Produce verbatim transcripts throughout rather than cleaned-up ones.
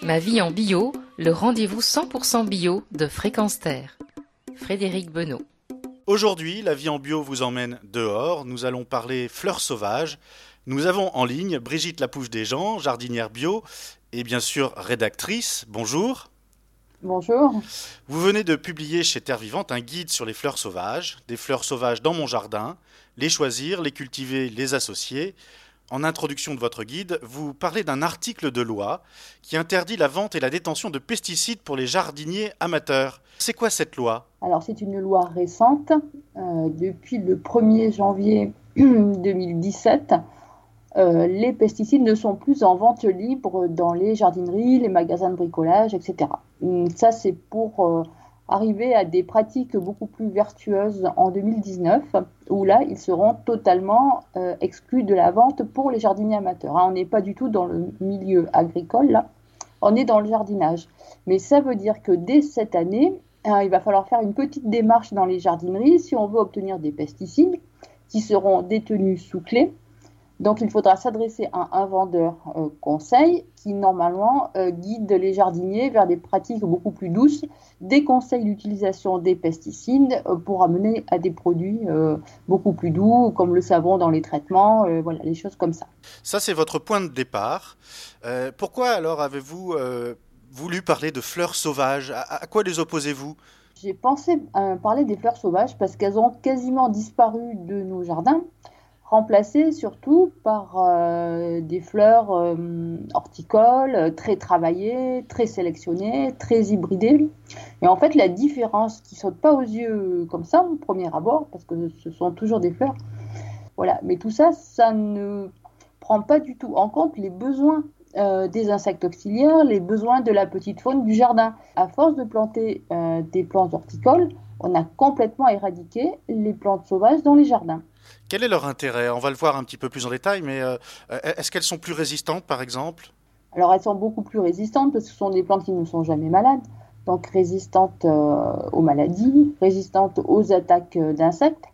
Ma vie en bio, le rendez-vous cent pour cent bio de Fréquence Terre. Frédéric Benoît. Aujourd'hui, la vie en bio vous emmène dehors. Nous allons parler fleurs sauvages. Nous avons en ligne Brigitte Lapouche-Desjean, jardinière bio et bien sûr rédactrice. Bonjour. Bonjour. Vous venez de publier chez Terre Vivante un guide sur les fleurs sauvages, des fleurs sauvages dans mon jardin, les choisir, les cultiver, les associer. En introduction de votre guide, vous parlez d'un article de loi qui interdit la vente et la détention de pesticides pour les jardiniers amateurs. C'est quoi cette loi ? Alors c'est une loi récente. Euh, depuis le premier janvier deux mille dix-sept, euh, les pesticides ne sont plus en vente libre dans les jardineries, les magasins de bricolage, et cetera. Ça c'est pour euh, arriver à des pratiques beaucoup plus vertueuses en deux mille dix-neuf, où là, ils seront totalement euh, exclus de la vente pour les jardiniers amateurs. Hein, on n'est pas du tout dans le milieu agricole, là, on est dans le jardinage. Mais ça veut dire que dès cette année, hein, il va falloir faire une petite démarche dans les jardineries si on veut obtenir des pesticides qui seront détenus sous clé. Donc, il faudra s'adresser à un vendeur euh, conseil qui, normalement, euh, guide les jardiniers vers des pratiques beaucoup plus douces, déconseille l'utilisation des pesticides euh, pour amener à des produits euh, beaucoup plus doux, comme le savon dans les traitements, euh, voilà, les choses comme ça. Ça, c'est votre point de départ. Euh, pourquoi, alors, avez-vous euh, voulu parler de fleurs sauvages ? à, à quoi les opposez-vous ? J'ai pensé euh, parler des fleurs sauvages parce qu'elles ont quasiment disparu de nos jardins, remplacées surtout par euh, des fleurs euh, horticoles, très travaillées, très sélectionnées, très hybridées. Et en fait, la différence qui ne saute pas aux yeux comme ça, au premier abord, parce que ce sont toujours des fleurs, voilà. Mais tout ça, ça ne prend pas du tout en compte les besoins euh, des insectes auxiliaires, les besoins de la petite faune du jardin. À force de planter euh, des plantes horticoles, on a complètement éradiqué les plantes sauvages dans les jardins. Quel est leur intérêt ? On va le voir un petit peu plus en détail, mais euh, est-ce qu'elles sont plus résistantes, par exemple ? Alors, elles sont beaucoup plus résistantes parce que ce sont des plantes qui ne sont jamais malades, donc résistantes euh, aux maladies, résistantes aux attaques euh, d'insectes.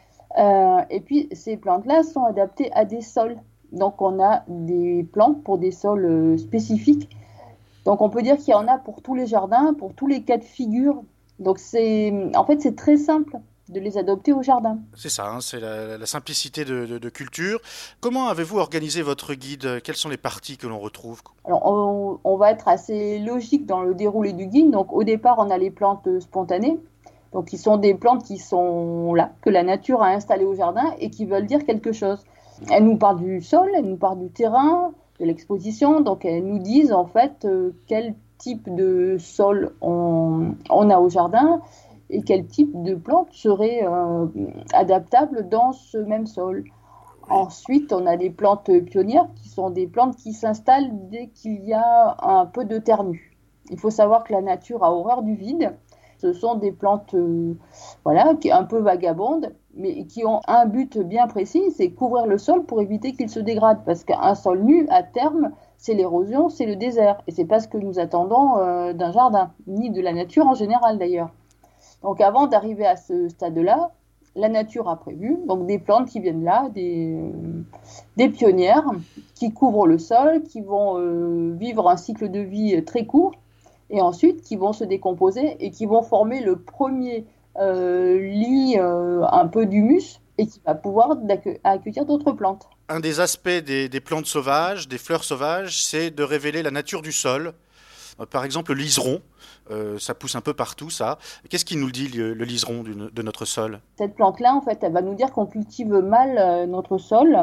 Euh, et puis, ces plantes-là sont adaptées à des sols. Donc, on a des plantes pour des sols euh, spécifiques. Donc, on peut dire qu'il y en a pour tous les jardins, pour tous les cas de figure. Donc, c'est, en fait, c'est très simple de les adopter au jardin. C'est ça, hein, c'est la, la simplicité de, de, de culture. Comment avez-vous organisé votre guide ? Quelles sont les parties que l'on retrouve ? Alors, on, on va être assez logique dans le déroulé du guide. Donc, au départ, on a les plantes spontanées. Donc, qui sont des plantes qui sont là, que la nature a installées au jardin et qui veulent dire quelque chose. Elles nous parlent du sol, elles nous parlent du terrain, de l'exposition. Donc, elles nous disent en fait euh, quel type de sol on, on a au jardin et quel type de plante serait euh, adaptable dans ce même sol. Ensuite, on a des plantes pionnières qui sont des plantes qui s'installent dès qu'il y a un peu de terre nue. Il faut savoir que la nature a horreur du vide. Ce sont des plantes euh, voilà, qui un peu vagabondes, mais qui ont un but bien précis, c'est couvrir le sol pour éviter qu'il se dégrade. Parce qu'un sol nu, à terme, c'est l'érosion, c'est le désert. Et ce n'est pas ce que nous attendons euh, d'un jardin, ni de la nature en général d'ailleurs. Donc avant d'arriver à ce stade-là, la nature a prévu donc des plantes qui viennent là, des, euh, des pionnières qui couvrent le sol, qui vont euh, vivre un cycle de vie très court et ensuite qui vont se décomposer et qui vont former le premier euh, lit euh, un peu d'humus et qui va pouvoir accueillir d'autres plantes. Un des aspects des, des plantes sauvages, des fleurs sauvages, c'est de révéler la nature du sol. Par exemple, le liseron, euh, ça pousse un peu partout, ça. Qu'est-ce qui nous dit, le, le liseron du, de notre sol ? Cette plante-là, en fait, elle va nous dire qu'on cultive mal euh, notre sol.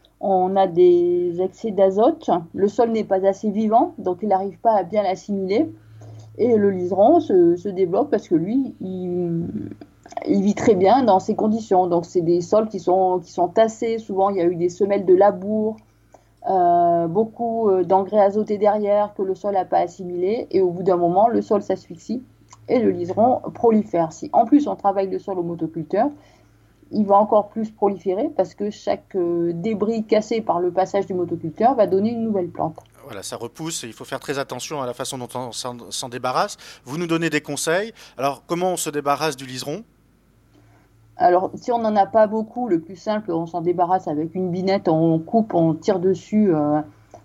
On a des excès d'azote. Le sol n'est pas assez vivant, donc il n'arrive pas à bien l'assimiler. Et le liseron se, se développe parce que lui, il, il vit très bien dans ces conditions. Donc, c'est des sols qui sont, qui sont tassés. Souvent, il y a eu des semelles de labour. Euh, beaucoup d'engrais azotés derrière que le sol n'a pas assimilé et au bout d'un moment le sol s'asphyxie et le liseron prolifère. Si en plus on travaille le sol au motoculteur, il va encore plus proliférer parce que chaque euh, débris cassé par le passage du motoculteur va donner une nouvelle plante. Voilà, ça repousse et il faut faire très attention à la façon dont on s'en, s'en débarrasse. Vous nous donnez des conseils. Alors comment on se débarrasse du liseron ? Alors, si on n'en a pas beaucoup, le plus simple, on s'en débarrasse avec une binette, on coupe, on tire dessus euh,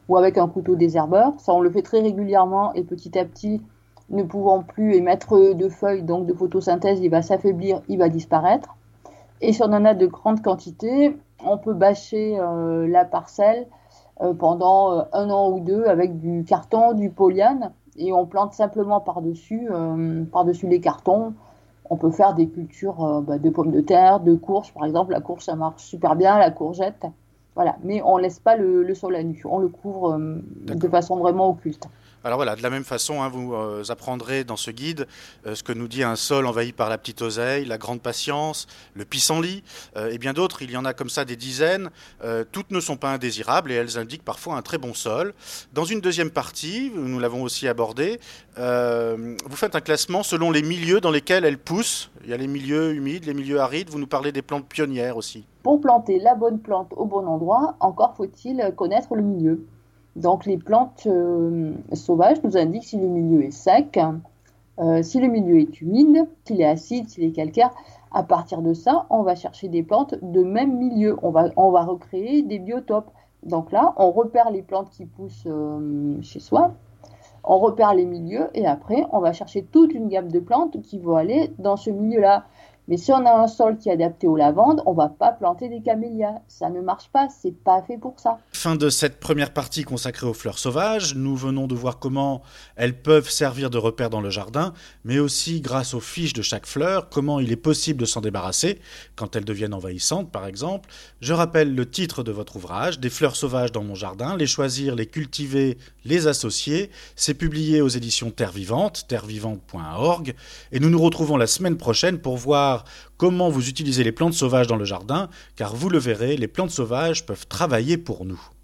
ou avec un couteau désherbeur. Ça, on le fait très régulièrement et petit à petit, ne pouvant plus émettre de feuilles, donc de photosynthèse, il va s'affaiblir, il va disparaître. Et si on en a de grandes quantités, on peut bâcher euh, la parcelle euh, pendant euh, un an ou deux avec du carton, du polyane, et on plante simplement par-dessus, euh, par-dessus les cartons. On peut faire des cultures euh, bah, de pommes de terre, de courges, par exemple. La courge, ça marche super bien, la courgette. Voilà, mais on ne laisse pas le, le sol à nu, on le couvre euh, de façon vraiment occulte. Alors voilà, de la même façon, hein, vous euh, apprendrez dans ce guide euh, ce que nous dit un sol envahi par la petite oseille, la grande patience, le pissenlit euh, et bien d'autres. Il y en a comme ça des dizaines. Euh, toutes ne sont pas indésirables et elles indiquent parfois un très bon sol. Dans une deuxième partie, nous l'avons aussi abordé, euh, vous faites un classement selon les milieux dans lesquels elles poussent. Il y a les milieux humides, les milieux arides. Vous nous parlez des plantes pionnières aussi. Pour planter la bonne plante au bon endroit, encore faut-il connaître le milieu. Donc les plantes euh, sauvages nous indiquent si le milieu est sec, euh, si le milieu est humide, s'il est acide, s'il est calcaire. À partir de ça, on va chercher des plantes de même milieu. On va, on va recréer des biotopes. Donc là, on repère les plantes qui poussent euh, chez soi, on repère les milieux et après, on va chercher toute une gamme de plantes qui vont aller dans ce milieu-là. Mais si on a un sol qui est adapté aux lavandes, on ne va pas planter des camélias. Ça ne marche pas, c'est pas fait pour ça. Fin de cette première partie consacrée aux fleurs sauvages. Nous venons de voir comment elles peuvent servir de repère dans le jardin, mais aussi grâce aux fiches de chaque fleur, comment il est possible de s'en débarrasser quand elles deviennent envahissantes, par exemple. Je rappelle le titre de votre ouvrage, Des fleurs sauvages dans mon jardin, les choisir, les cultiver, les associer. C'est publié aux éditions Terre Vivante, terre vivante point org. Et nous nous retrouvons la semaine prochaine pour voir comment vous utilisez les plantes sauvages dans le jardin, car vous le verrez, les plantes sauvages peuvent travailler pour nous.